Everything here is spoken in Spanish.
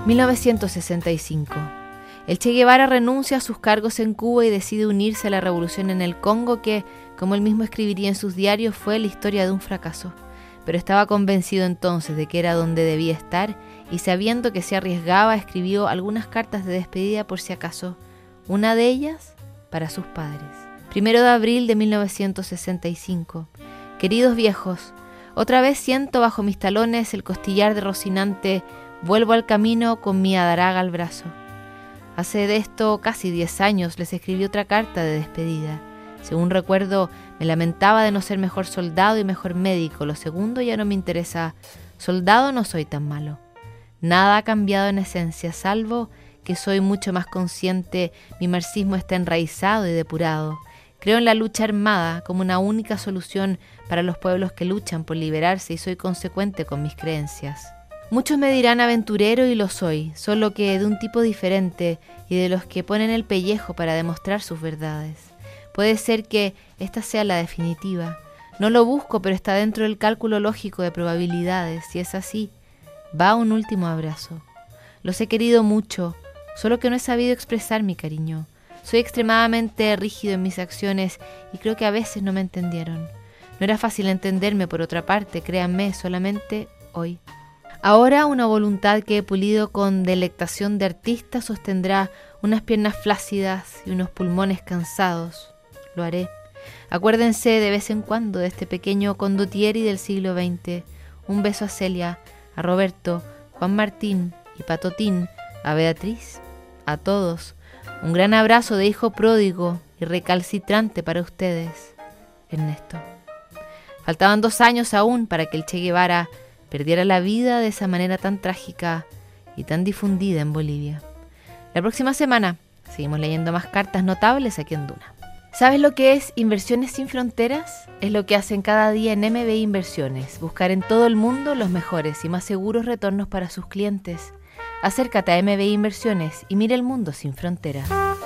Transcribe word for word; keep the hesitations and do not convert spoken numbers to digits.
mil novecientos sesenta y cinco. El Che Guevara renuncia a sus cargos en Cuba y decide unirse a la revolución en el Congo que, como él mismo escribiría en sus diarios, fue la historia de un fracaso. Pero estaba convencido entonces de que era donde debía estar y sabiendo que se arriesgaba, escribió algunas cartas de despedida por si acaso, una de ellas para sus padres. Primero de abril de mil novecientos sesenta y cinco. Queridos viejos, otra vez siento bajo mis talones el costillar de Rocinante, vuelvo al camino con mi adaraga al brazo. Hace de esto casi diez años les escribí otra carta de despedida. Según recuerdo, me lamentaba de no ser mejor soldado y mejor médico. Lo segundo ya no me interesa. Soldado no soy tan malo. Nada ha cambiado en esencia, salvo que soy mucho más consciente, mi marxismo está enraizado y depurado. Creo en la lucha armada como una única solución para los pueblos que luchan por liberarse y soy consecuente con mis creencias. Muchos me dirán aventurero y lo soy, solo que de un tipo diferente y de los que ponen el pellejo para demostrar sus verdades. Puede ser que esta sea la definitiva. No lo busco, pero está dentro del cálculo lógico de probabilidades. Si es así, va un último abrazo. Los he querido mucho, solo que no he sabido expresar mi cariño. Soy extremadamente rígido en mis acciones y creo que a veces no me entendieron. No era fácil entenderme por otra parte, créanme, solamente hoy. Ahora una voluntad que he pulido con delectación de artista sostendrá unas piernas flácidas y unos pulmones cansados. Lo haré. Acuérdense de vez en cuando de este pequeño condottieri del siglo veinte. Un beso a Celia, a Roberto, Juan Martín y Patotín, a Beatriz, a todos. Un gran abrazo de hijo pródigo y recalcitrante para ustedes, Ernesto. Faltaban dos años aún para que el Che Guevara perdiera la vida de esa manera tan trágica y tan difundida en Bolivia. La próxima semana seguimos leyendo más cartas notables aquí en Duna. ¿Sabes lo que es Inversiones Sin Fronteras? Es lo que hacen cada día en M B I Inversiones, buscar en todo el mundo los mejores y más seguros retornos para sus clientes. Acércate a M B I Inversiones y mira el mundo sin fronteras.